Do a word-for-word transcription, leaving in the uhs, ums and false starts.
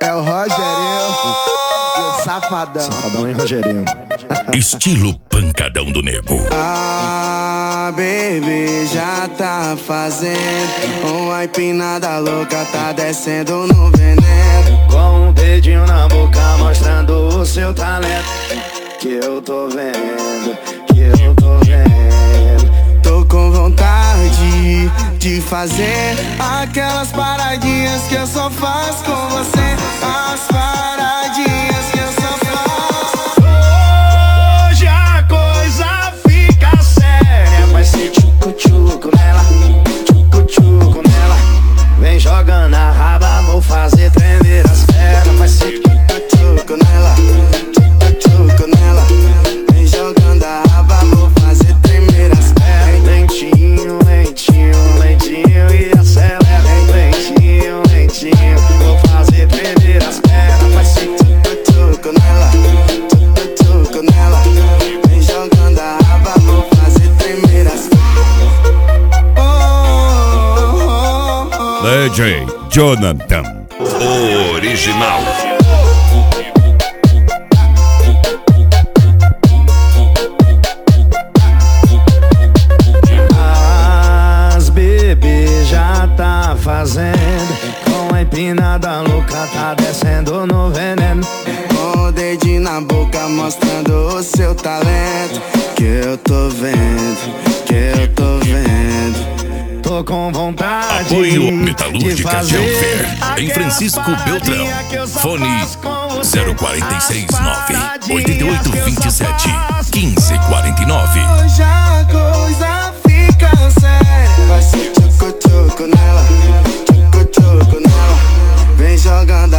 É o Rogerinho e o Safadão. Safadão e Rogerinho. Estilo pancadão do nego. Ah, baby, já tá fazendo uma empinada louca, tá descendo no veneno. Com um dedinho na boca mostrando o seu talento. Que eu tô vendo, que eu tô vendo. Tô com vontade de fazer aquelas paradinhas que eu só faço com você. As paradinhas que eu só faço. Hoje a coisa fica séria. Vai ser tchucu-tchucu nela, tchucu-tchucu nela. Vem jogando a raba, vou fazer tremer as pernas. Vai ser tchucu-tchucu nela, tchucu-tchucu nela. Vem jogando a raba, vou fazer tremer as pernas. Lentinho, lentinho, lentinho e acelera. Lentinho, lentinho, vou fazer tremer as pernas. Vai ser Tchucu nela, tchucu nela. Vem jogando a raba, vou fazer tremer as pernas. Oh, oh, oh. D J Jonathan, o original. As bebê já tá fazendo. Com a empinada louca tá descendo no veneno. Com o dedinho na boca mostrando o seu talento. Que eu tô vendo, que eu tô vendo. Tô com vontade Apoio Metalúrgica de de fazer Alfer, em Francisco aquelas Beltrão. paradinhas que eu só Fone faço com você. zero quatro seis nove, As oito oito dois sete, paradinhas que eu um cinco quatro nove. Hoje a coisa fica séria. Vai ser tchucu-tchucu nela, tchucu-tchucu nela. Vem jogando